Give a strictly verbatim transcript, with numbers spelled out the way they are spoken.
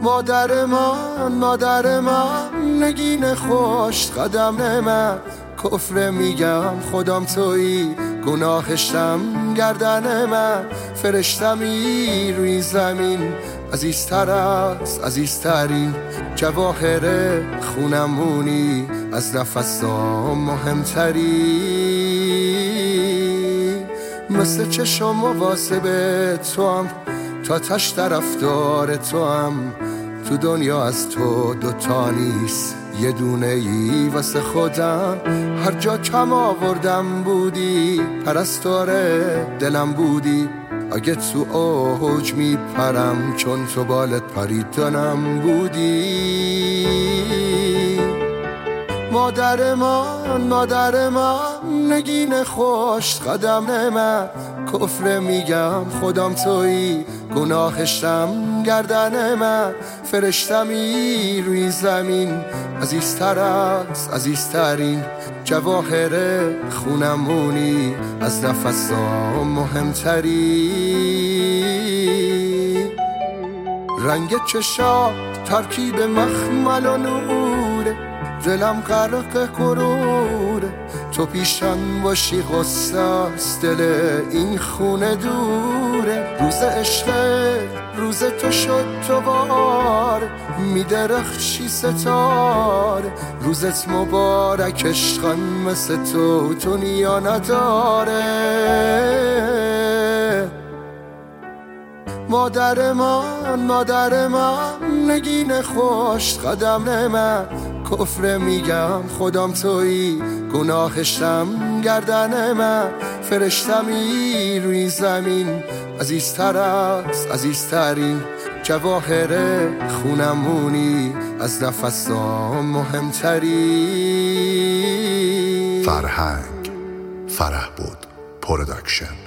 مادر من مادر من نگین خوش قدم من کفر میگم خودم تویی گناهشم گردن من فرشتمی روی زمین عزیزتر از عزیزترین جواهر خونمونی از نفسام مهمتری مثل چشم مواظب تو هم تا تش طرفدار تو هم تو دنیا از تو دوتا نیست یه دونه ای واسه خودم هر جا کم آوردم بودی پرستار دلم بودی اگه تو اوج میپرم چون تو بالت پریدنم بودی مادر من مادر من نگین خوش قدم من کفر میگم خودم تویی گناهشم گردن من فرشتمی روی زمین عزیزتر از عزیزترین جواهر خونمونی از نفسام مهمتری رنگ چشات ترکیب مخمل و نوره دلم غرق غروره تو پیشم باشی غصه است دل این خونه دوره روز عشق روز تو شد تو بار میدرخشی ستاره روزت مبارک عشقم مثل تو دنیا نداره مادر من مادر من نگین خوش قدم من کفر میگم خودم تویی گناهشم گردن من فرشتمی روی زمین عزیزتر از عزیزترین جواهر خونمونی از نفسام مهمتری فرهنگ فرح بود پروداکشن.